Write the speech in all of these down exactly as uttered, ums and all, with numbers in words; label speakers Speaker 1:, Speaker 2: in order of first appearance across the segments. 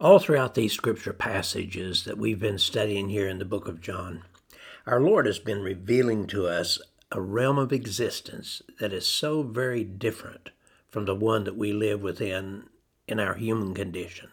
Speaker 1: All throughout these scripture passages that we've been studying here in the book of John, our Lord has been revealing to us a realm of existence that is so very different from the one that we live within in our human condition.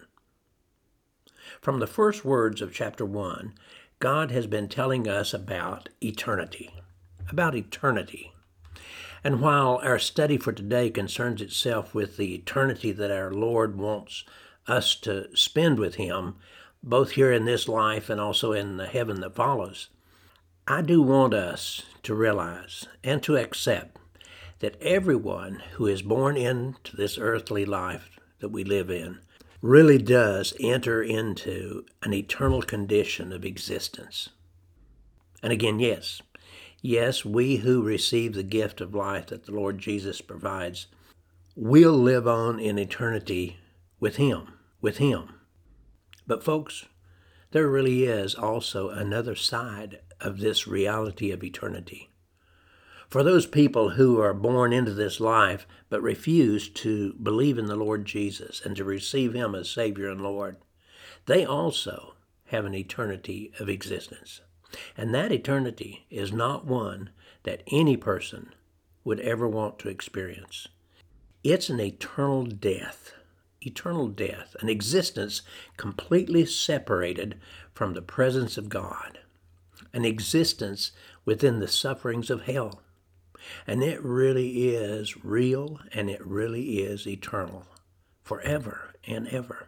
Speaker 1: From the first words of chapter one, God has been telling us about eternity, about eternity. And while our study for today concerns itself with the eternity that our Lord wants us to spend with Him, both here in this life and also in the heaven that follows, I do want us to realize and to accept that everyone who is born into this earthly life that we live in really does enter into an eternal condition of existence. And again, yes, yes, we who receive the gift of life that the Lord Jesus provides will live on in eternity with Him, with Him. But folks, there really is also another side of this reality of eternity. For those people who are born into this life but refuse to believe in the Lord Jesus and to receive Him as Savior and Lord, they also have an eternity of existence. And that eternity is not one that any person would ever want to experience. It's an eternal death, eternal death, an existence completely separated from the presence of God, an existence within the sufferings of hell. And it really is real, and it really is eternal, forever and ever.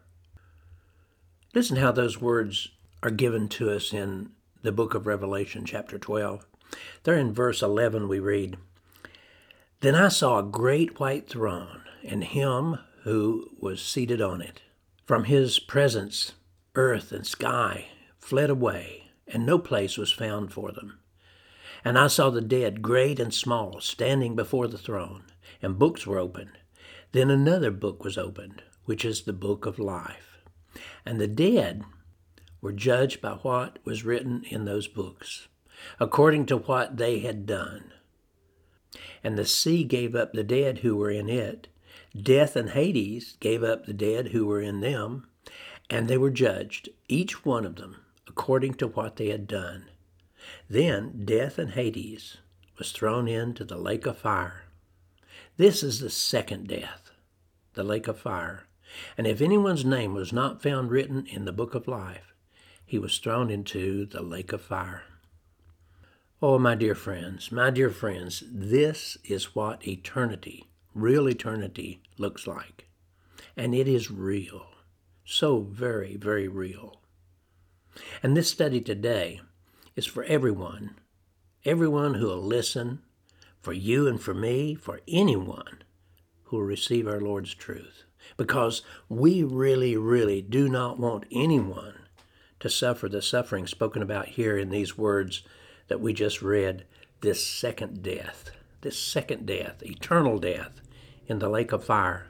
Speaker 1: Listen how those words are given to us in the book of Revelation, chapter twelve. There in verse eleven we read, "Then I saw a great white throne, and Him who was seated on it. From His presence, earth and sky fled away, and no place was found for them. And I saw the dead, great and small, standing before the throne, and books were opened. Then another book was opened, which is the book of life. And the dead were judged by what was written in those books, according to what they had done. And the sea gave up the dead who were in it. Death and Hades gave up the dead who were in them, and they were judged, each one of them, according to what they had done. Then death and Hades was thrown into the lake of fire. This is the second death, the lake of fire. And if anyone's name was not found written in the book of life, he was thrown into the lake of fire." Oh, my dear friends, my dear friends, this is what eternity, real eternity, looks like. And it is real, so very, very real. And this study today is for everyone, everyone who will listen, for you and for me, for anyone who will receive our Lord's truth. Because we really, really do not want anyone to suffer the suffering spoken about here in these words that we just read, this second death, this second death, eternal death in the lake of fire.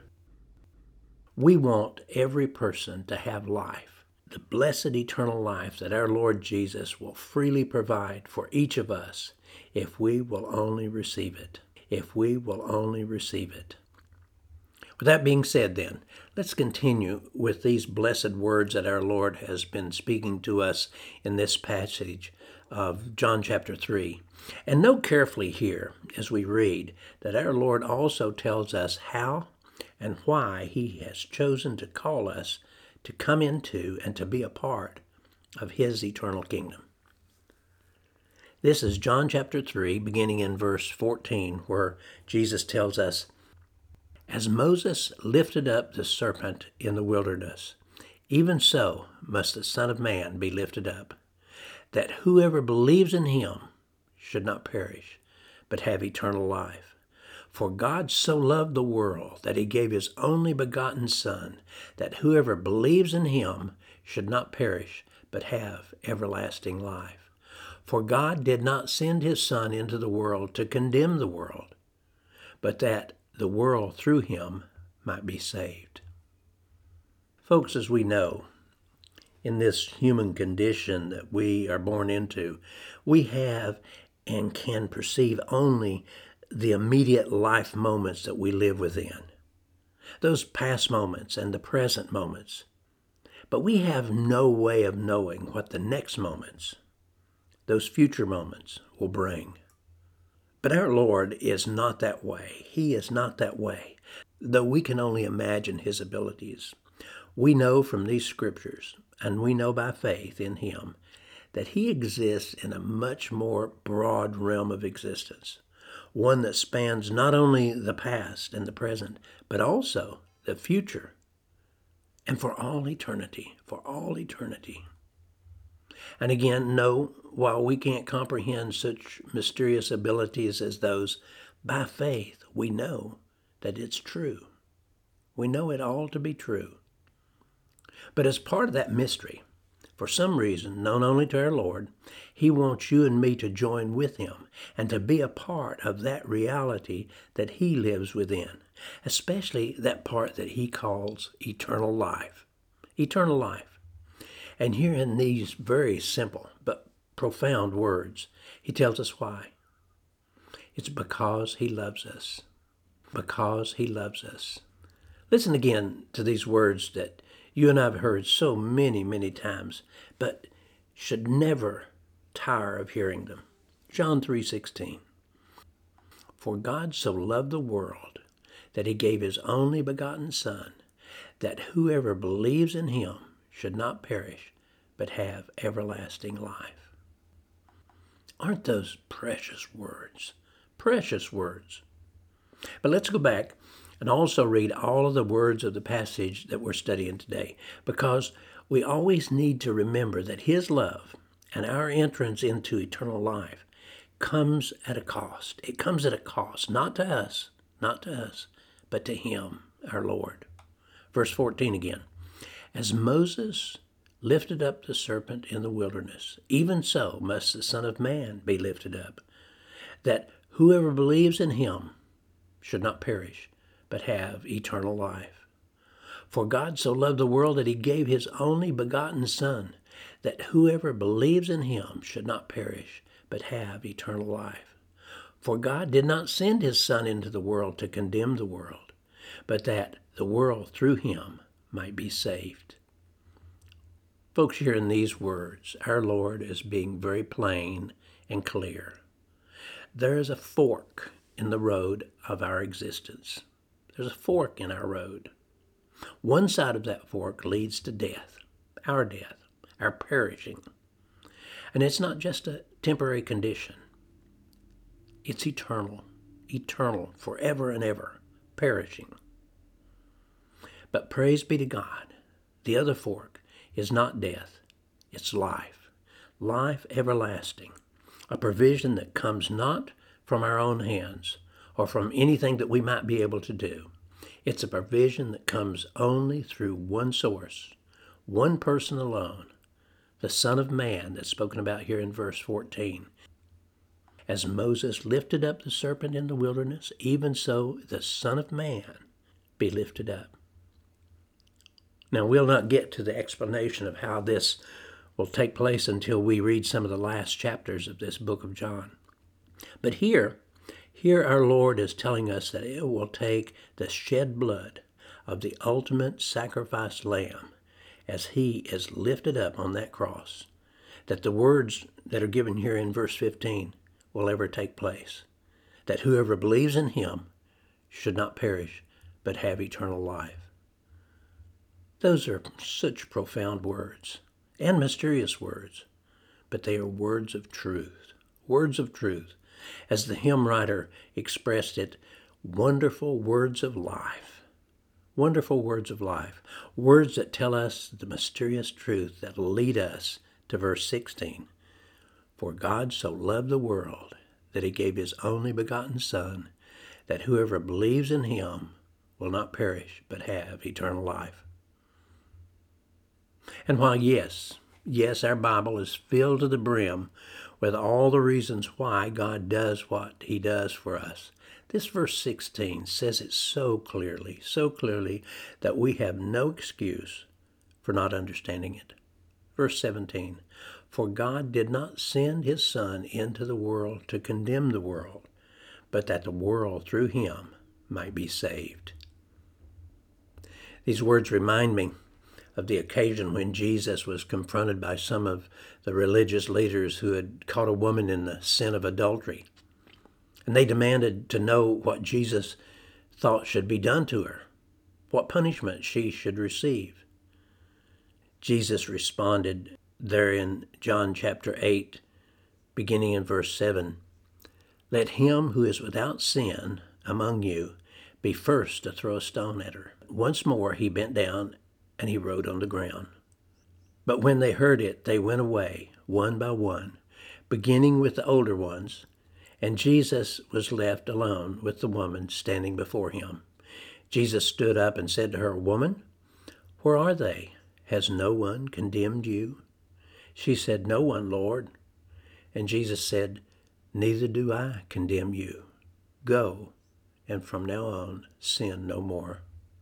Speaker 1: We want every person to have life, the blessed eternal life that our Lord Jesus will freely provide for each of us if we will only receive it, if we will only receive it. With that being said then, let's continue with these blessed words that our Lord has been speaking to us in this passage of John chapter three. And note carefully here as we read that our Lord also tells us how and why He has chosen to call us to come into and to be a part of His eternal kingdom. This is John chapter three, beginning in verse fourteen, where Jesus tells us, "As Moses lifted up the serpent in the wilderness, even so must the Son of Man be lifted up, that whoever believes in Him should not perish, but have eternal life. For God so loved the world that He gave His only begotten Son, that whoever believes in Him should not perish, but have everlasting life. For God did not send His Son into the world to condemn the world, but that the world through Him might be saved." Folks, as we know, in this human condition that we are born into, we have and can perceive only the immediate life moments that we live within, those past moments and the present moments. But we have no way of knowing what the next moments, those future moments, will bring. But our Lord is not that way. He is not that way. Though we can only imagine his abilities, we know from these scriptures, and we know by faith in him, that he exists in a much more broad realm of existence, one that spans not only the past and the present, but also the future, and for all eternity, for all eternity. And again, no, while we can't comprehend such mysterious abilities as those, by faith we know that it's true. We know it all to be true. But as part of that mystery, for some reason known only to our Lord, he wants you and me to join with him and to be a part of that reality that he lives within, especially that part that he calls eternal life. Eternal life. And here in these very simple but profound words, he tells us why. It's because he loves us. Because he loves us. Listen again to these words that you and I have heard so many, many times, but should never tire of hearing them. John three sixteen. For God so loved the world that he gave his only begotten Son, that whoever believes in him should not perish, but have everlasting life. Aren't those precious words? Precious words. But let's go back and also read all of the words of the passage that we're studying today, because we always need to remember that his love and our entrance into eternal life comes at a cost. It comes at a cost, not to us, not to us, but to him, our Lord. Verse fourteen again. As Moses lifted up the serpent in the wilderness, even so must the Son of Man be lifted up, that whoever believes in him should not perish, but have eternal life. For God so loved the world that he gave his only begotten Son, that whoever believes in him should not perish, but have eternal life. For God did not send his Son into the world to condemn the world, but that the world through him might be saved. Folks, here in these words, our Lord is being very plain and clear. There is a fork in the road of our existence. There's a fork in our road. One side of that fork leads to death, our death, our perishing. And it's not just a temporary condition. It's eternal, eternal, forever and ever, perishing. But praise be to God, the other fork is not death, it's life, life everlasting, a provision that comes not from our own hands or from anything that we might be able to do. It's a provision that comes only through one source, one person alone, the Son of Man that's spoken about here in verse fourteen. As Moses lifted up the serpent in the wilderness, even so the Son of Man be lifted up. Now, we'll not get to the explanation of how this will take place until we read some of the last chapters of this book of John. But here, here our Lord is telling us that it will take the shed blood of the ultimate sacrificed lamb as he is lifted up on that cross, that the words that are given here in verse fifteen will ever take place, that whoever believes in him should not perish, but have eternal life. Those are such profound words and mysterious words, but they are words of truth, words of truth. As the hymn writer expressed it, wonderful words of life, wonderful words of life, words that tell us the mysterious truth that lead us to verse sixteen. For God so loved the world that he gave his only begotten Son, that whoever believes in him will not perish but have eternal life. And while yes, yes, our Bible is filled to the brim with all the reasons why God does what he does for us, this verse sixteen says it so clearly, so clearly that we have no excuse for not understanding it. Verse seventeen, for God did not send his Son into the world to condemn the world, but that the world through him might be saved. These words remind me of the occasion when Jesus was confronted by some of the religious leaders who had caught a woman in the sin of adultery. And they demanded to know what Jesus thought should be done to her, what punishment she should receive. Jesus responded there in John chapter eight, beginning in verse seven, "Let him who is without sin among you be first to throw a stone at her." Once more he bent down and he wrote on the ground. But when they heard it, they went away, one by one, beginning with the older ones, and Jesus was left alone with the woman standing before him. Jesus stood up and said to her, "Woman, where are they? Has no one condemned you?" She said, "No one, Lord." And Jesus said, "Neither do I condemn you. Go, and from now on, sin no more."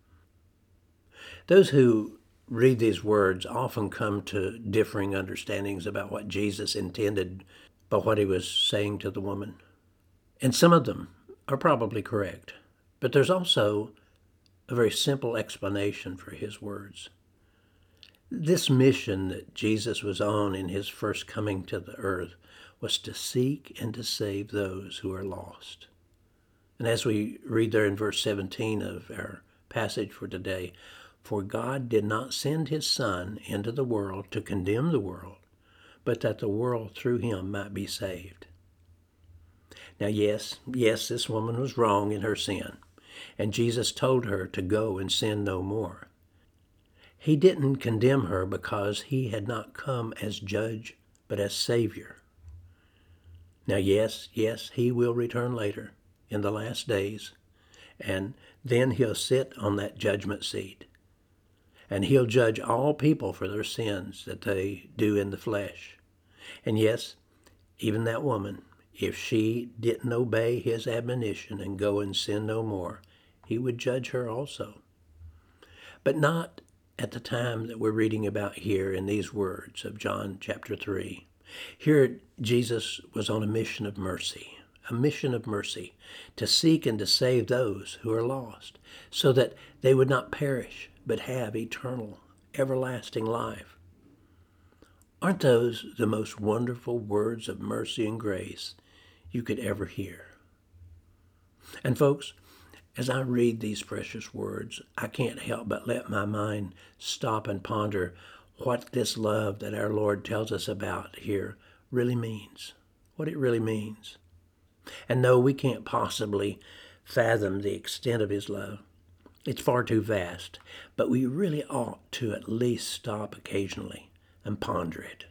Speaker 1: Those who read these words often come to differing understandings about what Jesus intended by what he was saying to the woman. And some of them are probably correct, but there's also a very simple explanation for his words. This mission that Jesus was on in his first coming to the earth was to seek and to save those who are lost. And as we read there in verse seventeen of our passage for today, "For God did not send his Son into the world to condemn the world, but that the world through him might be saved." Now, yes, yes, this woman was wrong in her sin, and Jesus told her to go and sin no more. He didn't condemn her because he had not come as judge, but as Savior. Now, yes, yes, he will return later in the last days, and then he'll sit on that judgment seat, and he'll judge all people for their sins that they do in the flesh. And yes, even that woman, if she didn't obey his admonition and go and sin no more, he would judge her also. But not at the time that we're reading about here in these words of John chapter three. Here, Jesus was on a mission of mercy, a mission of mercy to seek and to save those who are lost, so that they would not perish, but have eternal, everlasting life. Aren't those the most wonderful words of mercy and grace you could ever hear? And folks, as I read these precious words, I can't help but let my mind stop and ponder what this love that our Lord tells us about here really means, what it really means. And no, we can't possibly fathom the extent of his love. It's far too vast, but we really ought to at least stop occasionally and ponder it.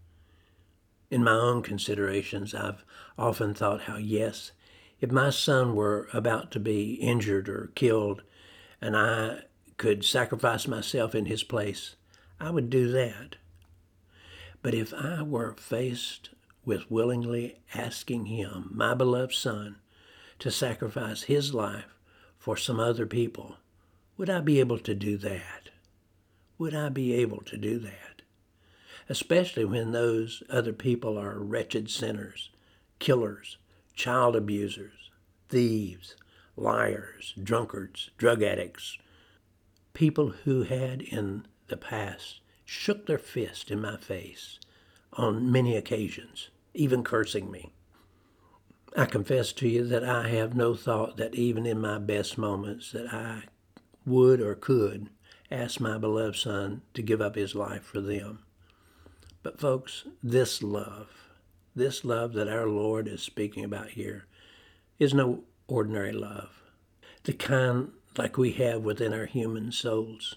Speaker 1: In my own considerations, I've often thought how, yes, if my son were about to be injured or killed and I could sacrifice myself in his place, I would do that. But if I were faced with willingly asking him, my beloved son, to sacrifice his life for some other people, would I be able to do that? Would I be able to do that? Especially when those other people are wretched sinners, killers, child abusers, thieves, liars, drunkards, drug addicts, people who had in the past shook their fist in my face on many occasions, even cursing me. I confess to you that I have no thought that even in my best moments that I would or could ask my beloved son to give up his life for them. But folks, this love, this love that our Lord is speaking about here is no ordinary love, the kind like we have within our human souls.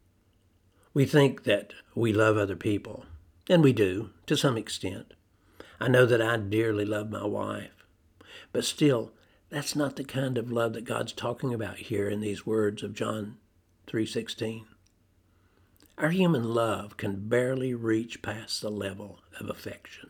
Speaker 1: We think that we love other people, and we do, to some extent. I know that I dearly love my wife, but still, that's not the kind of love that God's talking about here in these words of John three sixteen. Our human love can barely reach past the level of affection.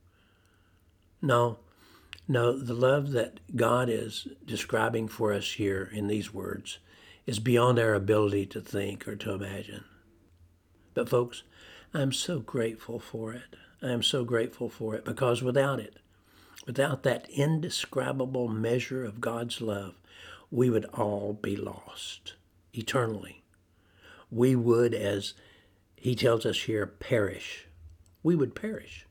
Speaker 1: No, no, the love that God is describing for us here in these words is beyond our ability to think or to imagine. But folks, I'm so grateful for it. I am so grateful for it because without it, without that indescribable measure of God's love, we would all be lost eternally. We would, as He tells us here, perish. We would perish.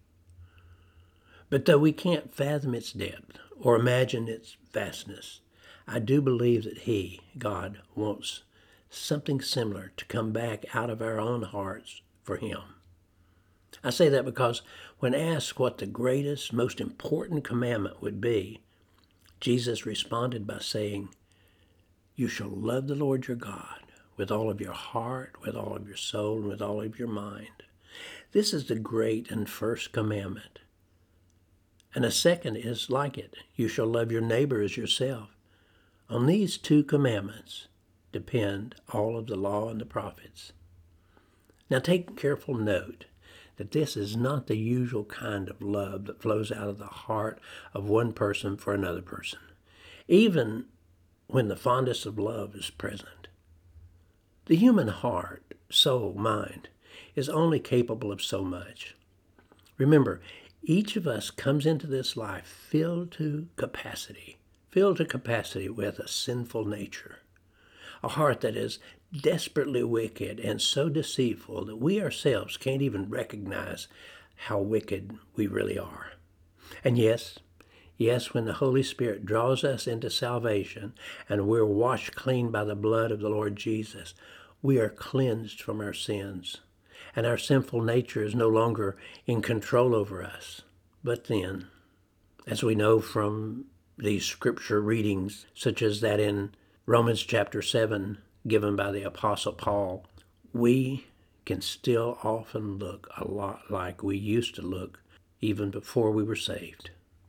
Speaker 1: But though we can't fathom its depth or imagine its vastness, I do believe that He, God, wants something similar to come back out of our own hearts for Him. I say that because when asked what the greatest, most important commandment would be, Jesus responded by saying, "You shall love the Lord your God with all of your heart, with all of your soul, and with all of your mind." This is the great and first commandment. And a second is like it. You shall love your neighbor as yourself. On these two commandments depend all of the law and the prophets. Now take careful note that this is not the usual kind of love that flows out of the heart of one person for another person, even when the fondest of love is present. The human heart, soul, mind, is only capable of so much. Remember, each of us comes into this life filled to capacity, filled to capacity with a sinful nature, a heart that is desperately wicked and so deceitful that we ourselves can't even recognize how wicked we really are. And yes, yes, when the Holy Spirit draws us into salvation and we're washed clean by the blood of the Lord Jesus, we are cleansed from our sins, and our sinful nature is no longer in control over us. But then, as we know from these scripture readings, such as that in Romans chapter seven, given by the Apostle Paul, we can still often look a lot like we used to look even before we were saved.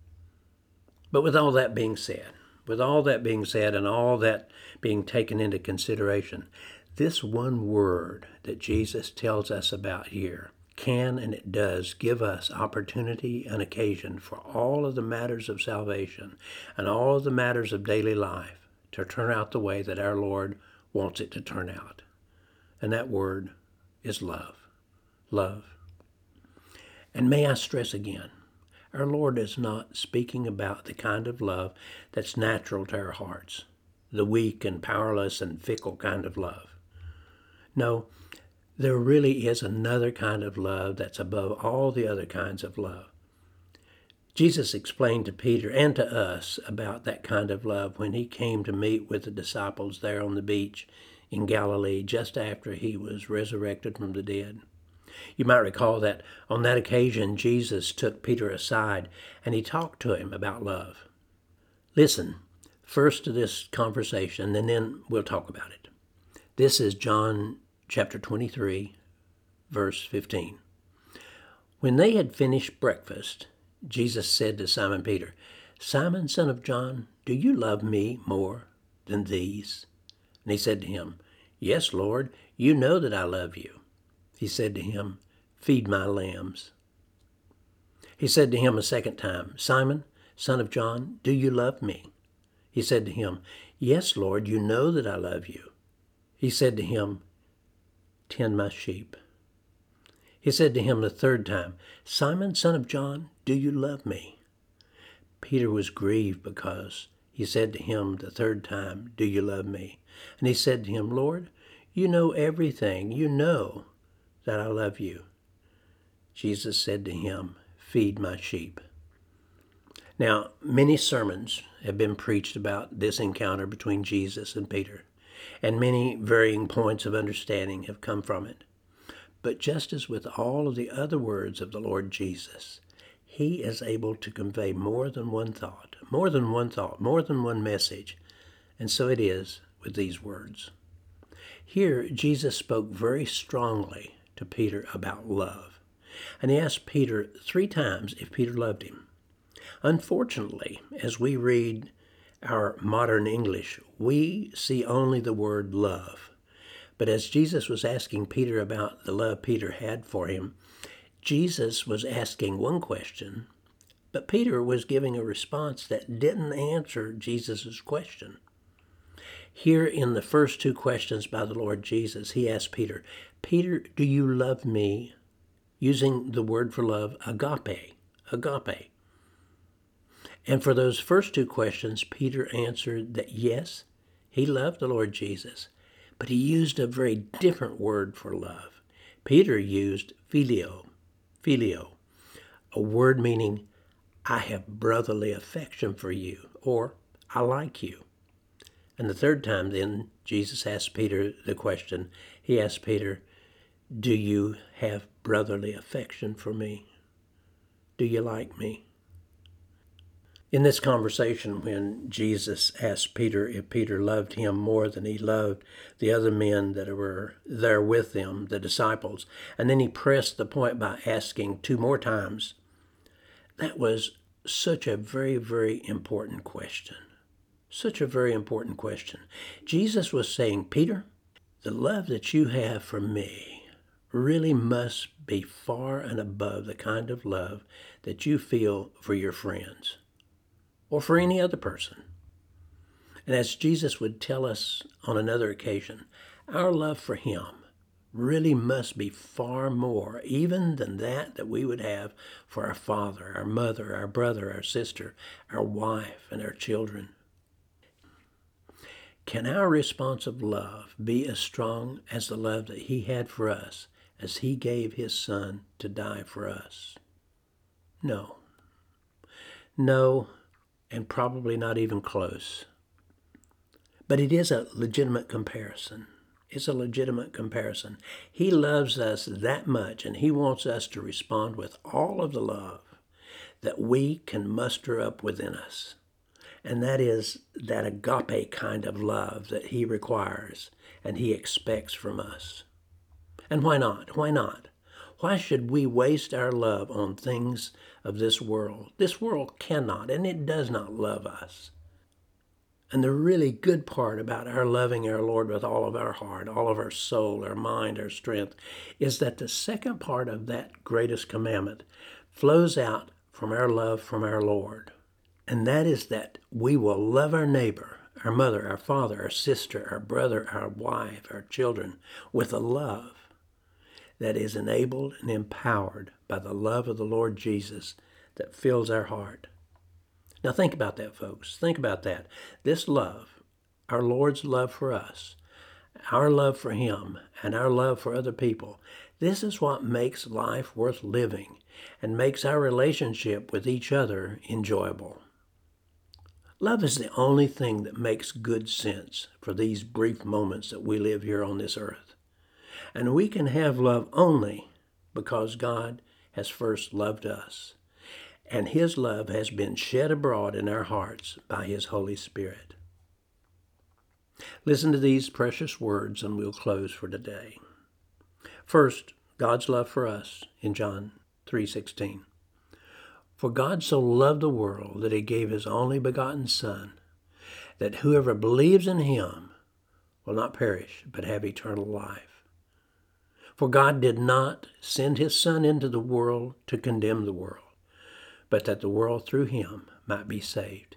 Speaker 1: But with all that being said, with all that being said and all that being taken into consideration, this one word that Jesus tells us about here can, and it does, give us opportunity and occasion for all of the matters of salvation and all of the matters of daily life to turn out the way that our Lord wants it to turn out. And that word is love. Love. And may I stress again, our Lord is not speaking about the kind of love that's natural to our hearts, the weak and powerless and fickle kind of love. No, there really is another kind of love that's above all the other kinds of love. Jesus explained to Peter and to us about that kind of love when he came to meet with the disciples there on the beach in Galilee just after he was resurrected from the dead. You might recall that on that occasion, Jesus took Peter aside and he talked to him about love. Listen first to this conversation and then we'll talk about it. This is John chapter twenty-three, verse fifteen. When they had finished breakfast, Jesus said to Simon Peter, "Simon, son of John, do you love me more than these?" And he said to him, "Yes, Lord, you know that I love you." He said to him, "Feed my lambs." He said to him a second time, "Simon, son of John, do you love me?" He said to him, "Yes, Lord, you know that I love you." He said to him, "Tend my sheep." He said to him the third time, "Simon, son of John, do you love me?" Peter was grieved because he said to him the third time, "Do you love me?" And he said to him, "Lord, you know everything. You know that I love you." Jesus said to him, "Feed my sheep." Now, many sermons have been preached about this encounter between Jesus and Peter, and many varying points of understanding have come from it. But just as with all of the other words of the Lord Jesus, he is able to convey more than one thought, more than one thought, more than one message. And so it is with these words. Here, Jesus spoke very strongly to Peter about love. And he asked Peter three times if Peter loved him. Unfortunately, as we read our modern English, we see only the word love. But as Jesus was asking Peter about the love Peter had for him, Jesus was asking one question, but Peter was giving a response that didn't answer Jesus' question. Here in the first two questions by the Lord Jesus, he asked Peter, "Peter, do you love me?" Using the word for love, agape, agape. And for those first two questions, Peter answered that yes, he loved the Lord Jesus. But he used a very different word for love. Peter used phileo, phileo, a word meaning, I have brotherly affection for you, or I like you. And the third time then, Jesus asked Peter the question, he asked Peter, do you have brotherly affection for me? Do you like me? In this conversation, when Jesus asked Peter if Peter loved him more than he loved the other men that were there with them, the disciples, and then he pressed the point by asking two more times, that was such a very, very important question. Such a very important question. Jesus was saying, Peter, the love that you have for me really must be far and above the kind of love that you feel for your friends or for any other person. And as Jesus would tell us on another occasion, our love for him really must be far more even than that that we would have for our father, our mother, our brother, our sister, our wife, and our children. Can our response of love be as strong as the love that he had for us as he gave his son to die for us? No. No, and probably not even close. But it is a legitimate comparison. It's a legitimate comparison. He loves us that much, and he wants us to respond with all of the love that we can muster up within us. And that is that agape kind of love that he requires and he expects from us. And why not? Why not? Why should we waste our love on things of this world? This world cannot, and it does not love us. And the really good part about our loving our Lord with all of our heart, all of our soul, our mind, our strength, is that the second part of that greatest commandment flows out from our love from our Lord. And that is that we will love our neighbor, our mother, our father, our sister, our brother, our wife, our children, with a love that is enabled and empowered by the love of the Lord Jesus that fills our heart. Now think about that, folks. Think about that. This love, our Lord's love for us, our love for him, and our love for other people, this is what makes life worth living and makes our relationship with each other enjoyable. Love is the only thing that makes good sense for these brief moments that we live here on this earth. And we can have love only because God has first loved us. And his love has been shed abroad in our hearts by his Holy Spirit. Listen to these precious words and we'll close for today. First, God's love for us in John three sixteen. For God so loved the world that he gave his only begotten Son, that whoever believes in him will not perish, but have eternal life. For God did not send his Son into the world to condemn the world, but that the world through him might be saved.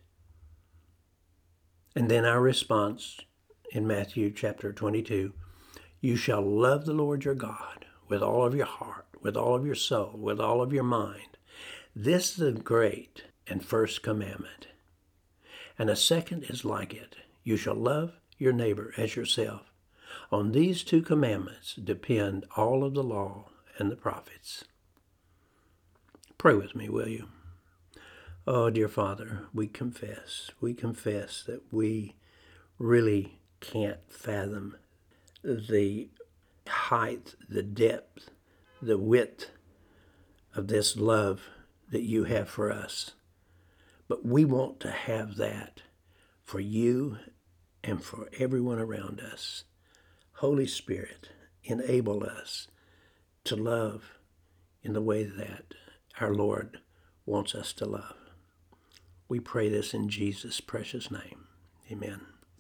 Speaker 1: And then our response in Matthew chapter twenty-two, you shall love the Lord your God with all of your heart, with all of your soul, with all of your mind. This is the great and first commandment. And a second is like it. You shall love your neighbor as yourself. On these two commandments depend all of the law and the prophets. Pray with me, will you? Oh, dear Father, we confess, we confess that we really can't fathom the height, the depth, the width of this love that you have for us. But we want to have that for you and for everyone around us. Holy Spirit, enable us to love in the way that our Lord wants us to love. We pray this in Jesus' precious name. Amen.